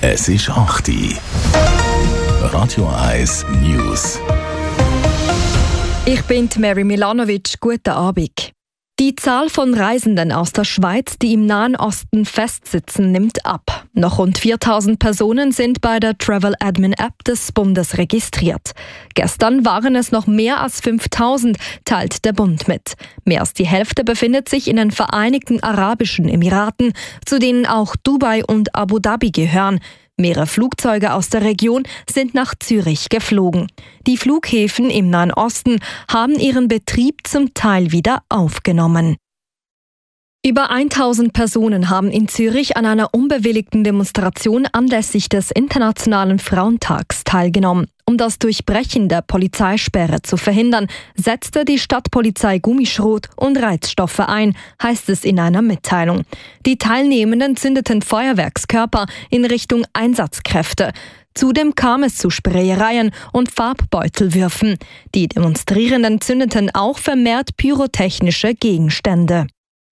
Es ist 8 Uhr. Radio 1 News. Ich bin Mary Milanovic. Guten Abend. Die Zahl von Reisenden aus der Schweiz, die im Nahen Osten festsitzen, nimmt ab. Noch rund 4000 Personen sind bei der Travel Admin App des Bundes registriert. Gestern waren es noch mehr als 5000, teilt der Bund mit. Mehr als die Hälfte befindet sich in den Vereinigten Arabischen Emiraten, zu denen auch Dubai und Abu Dhabi gehören. Mehrere Flugzeuge aus der Region sind nach Zürich geflogen. Die Flughäfen im Nahen Osten haben ihren Betrieb zum Teil wieder aufgenommen. Über 1000 Personen haben in Zürich an einer unbewilligten Demonstration anlässlich des Internationalen Frauentags teilgenommen. Um das Durchbrechen der Polizeisperre zu verhindern, setzte die Stadtpolizei Gummischrot und Reizstoffe ein, heißt es in einer Mitteilung. Die Teilnehmenden zündeten Feuerwerkskörper in Richtung Einsatzkräfte. Zudem kam es zu Sprayereien und Farbbeutelwürfen. Die Demonstrierenden zündeten auch vermehrt pyrotechnische Gegenstände.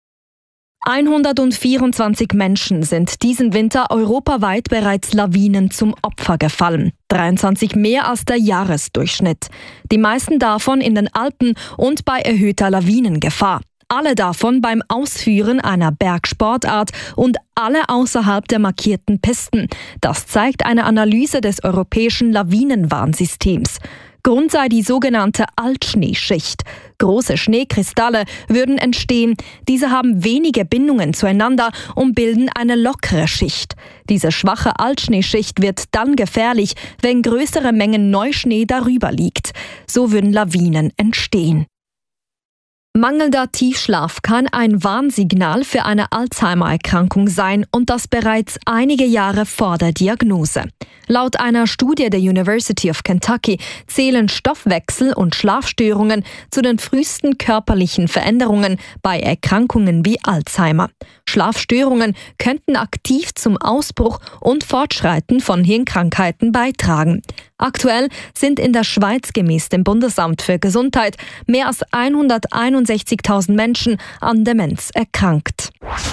124 Menschen sind diesen Winter europaweit bereits Lawinen zum Opfer gefallen. 23 mehr als der Jahresdurchschnitt. Die meisten davon in den Alpen und bei erhöhter Lawinengefahr. Alle davon beim Ausführen einer Bergsportart und alle außerhalb der markierten Pisten. Das zeigt eine Analyse des europäischen Lawinenwarnsystems. Grund sei die sogenannte Altschneeschicht. Große Schneekristalle würden entstehen. Diese haben wenige Bindungen zueinander und bilden eine lockere Schicht. Diese schwache Altschneeschicht wird dann gefährlich, wenn größere Mengen Neuschnee darüber liegt. So würden Lawinen entstehen. Mangelnder Tiefschlaf kann ein Warnsignal für eine Alzheimer-Erkrankung sein und das bereits einige Jahre vor der Diagnose. Laut einer Studie der University of Kentucky zählen Stoffwechsel- und Schlafstörungen zu den frühesten körperlichen Veränderungen bei Erkrankungen wie Alzheimer. Schlafstörungen könnten aktiv zum Ausbruch und Fortschreiten von Hirnkrankheiten beitragen. Aktuell sind in der Schweiz gemäß dem Bundesamt für Gesundheit mehr als 161.000 Menschen an Demenz erkrankt.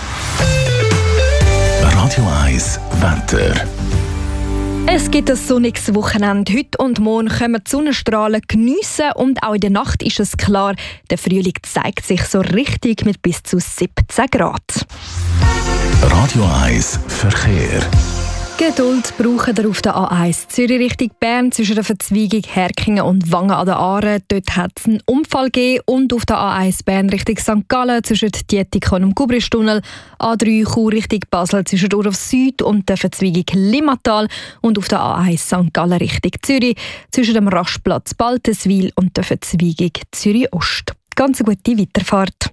Radio 1 Wetter. Es gibt ein sonniges Wochenende. Heute und morgen können die Sonnenstrahlen geniessen und auch in der Nacht ist es klar, der Frühling zeigt sich so richtig mit bis zu 17 Grad. Radio 1 Verkehr. Geduld brauchen wir auf der A1 Zürich Richtung Bern zwischen der Verzweigung Herkingen und Wangen an der Aare. Dort hat es einen Unfall gegeben. Und auf der A1 Bern Richtung St. Gallen zwischen Dietikon und Gubristunnel. A3 Chur Richtung Basel zwischen Urf Süd und der Verzweigung Limmatal. Und auf der A1 St. Gallen Richtung Zürich zwischen dem Rastplatz Balteswil und der Verzweigung Zürich Ost. Ganz eine gute Weiterfahrt.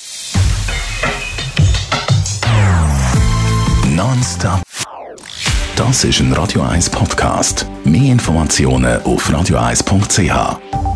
Nonstop. Das ist ein Radio 1 Podcast. Mehr Informationen auf radio1.ch.